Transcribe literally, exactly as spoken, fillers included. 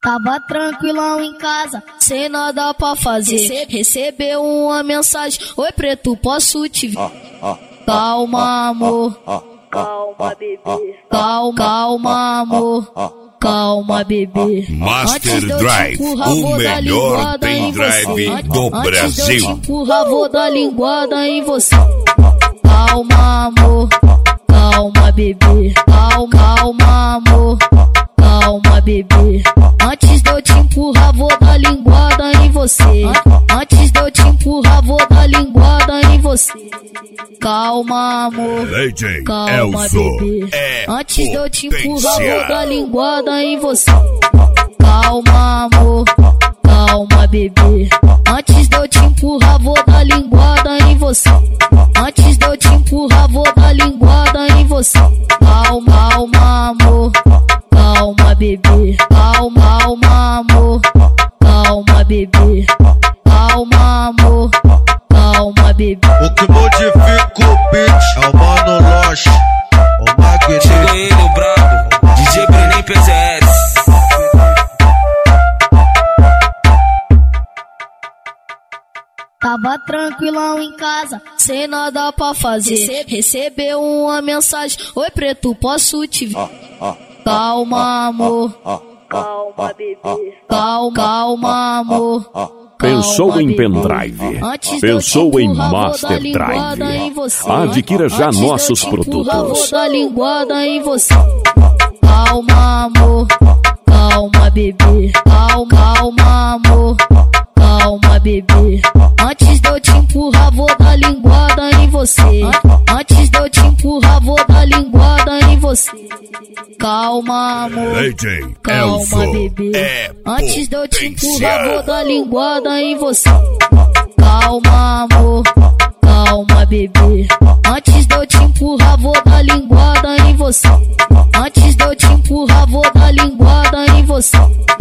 Tava tranquilão em casa, sem nada pra fazer. Recebeu uma mensagem: oi preto, posso te ver? Calma amor, Calma, bebê. calma, calma amor, calma bebê. Master Drive, o melhor pendrive do Brasil. Antes de eu te empurrar, vou dar linguada em você. Calma amor, calma bebê, calma, calma amor, calma bebê. Antes de eu te empurrar, vou dar linguada em você. Antes de eu te empurrar, vou dar linguada em você. Calma amor, D J calma Elzo bebê. é Antes de eu te empurrar, potência. vou dar linguada em você. Calma amor, calma bebê. Antes de eu te empurrar, vou dar linguada em você. Antes de eu te empurrar, vou dar linguada em você. Calma, calma amor, calma bebê. Calma, calma amor, calma bebê. Calma amor, calma bebê. O que modifica o beat é o Mano Loche, o Magneto. Chegou ele, o brabo, D J Brenem P Z S. Tava tranquilão em casa, sem nada pra fazer. Recebeu uma mensagem: oi preto, posso te ver? Calma amor, Calma, bebê. calma, calma amor. Pensou calma, em bebê. pendrive? Antes de eu Pensou te em empurrar, vou Master dar linguada Drive? em você. Adquira já Antes de eu nossos te empurrar, produtos. vou dar linguada em você. Calma amor, calma bebê. Calma, calma amor, calma bebê. Antes de eu te empurrar, vou dar linguada em você. Antes de eu te empurrar, vou dar linguada em você. Calma amor, D J calma Elzo bebê. é Antes de eu te empurrar, vou potência. dar linguada em você. Calma amor, calma bebê. Antes de eu te empurrar, vou dar linguada em você. Antes de eu te empurrar, vou dar linguada em você.